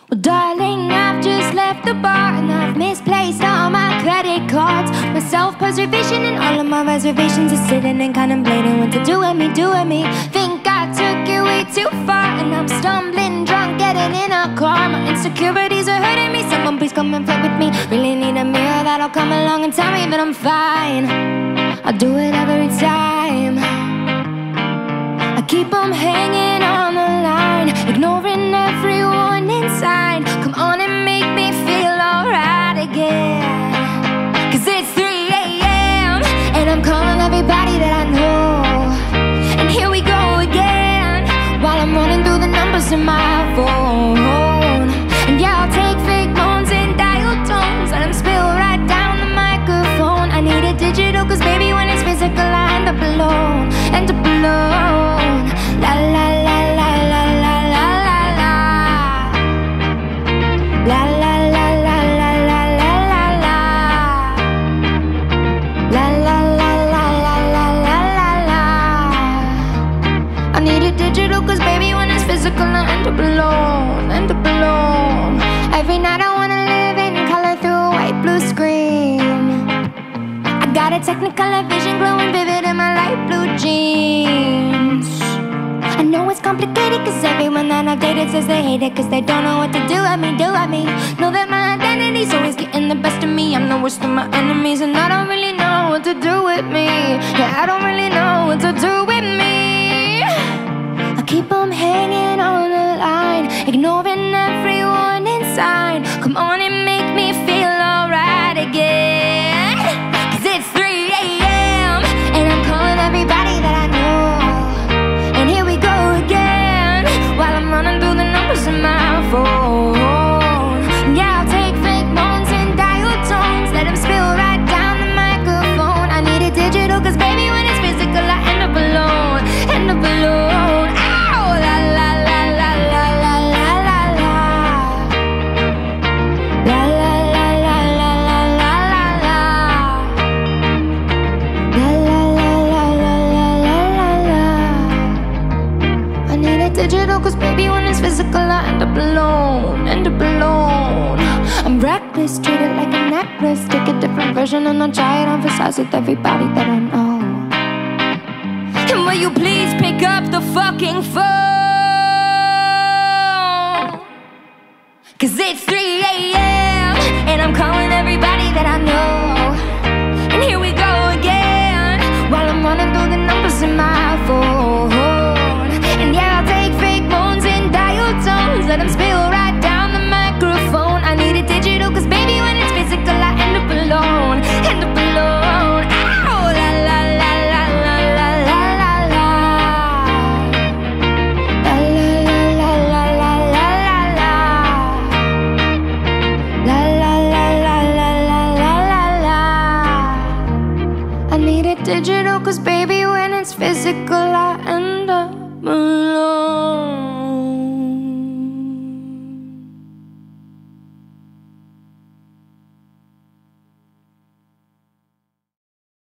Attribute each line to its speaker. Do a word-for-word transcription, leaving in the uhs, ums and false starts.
Speaker 1: Well, darling, I've just left the bar and I've misplaced all my credit cards. My self-preservation and all of my reservations are sitting and contemplating what to do with me, do with me. Think I took it way too far and I'm stumbling drunk, getting in a car. My insecurities are hurting me, someone please come and flirt with me. Really need a mirror that'll come along and tell me that I'm fine. I'll do it every time. I keep on hanging on the line, ignoring every warning sign. Come on and make me feel alright again. Cause it's three A M and I'm calling everybody that I know. And here we go again, while I'm running through the numbers in my phone. And yeah, I'll take fake moans and dial tones, let them spill right down the microphone. I need it digital cause baby when it's physical I end up alone, end up alone. La la la la la la la la la. La la la la la la la la la. La la la la la la la la la. I need it digital cause baby when it's physical I end up alone, end up alone. Every night I wanna live in color through a white blue screen. I got a Technicolor vision glowing vivid in my light blue jeans. I know it's complicated cause everyone that I've dated says they hate it cause they don't know what to do at me, do at me. Know that my identity's always getting the best of me. I'm the worst of my enemies and I don't really know what to do with me. Yeah, I don't really know what to do with me. I keep on hanging on the line, ignoring every warning sign. Come on and make me feel alright again. Cause it's three A M and I'm calling everybody that I know. And here we go again, while I'm running through the numbers in my phone. Yeah, I'll take fake moans and dial tones, let them spill right down the microphone. I need it digital cause baby when it's physical I end up alone, end up alone. Ow, la la la la la la la la la. La la la la la la la la la. La la la la la la la la. I need it digital cause baby when it's physical I end up alone, end up alone. I'm reckless, treat it like a necklace. Take a different version and I'll try it on for size with everybody that I know. And will you please pick up the fucking phone? Cause it's three A M and I'm calling everybody that I know. And here we go again, while I'm running through the numbers in my phone. And yeah, I'll take fake moans and dial tones, let them spill right down the microphone. I need it digital cause baby when it's physical I end up alone, end up alone. Ow, la la la la la la la la la. La la la la la la la la. La la la la la la la la la. I need it digital cause baby when it's physical I end up alone.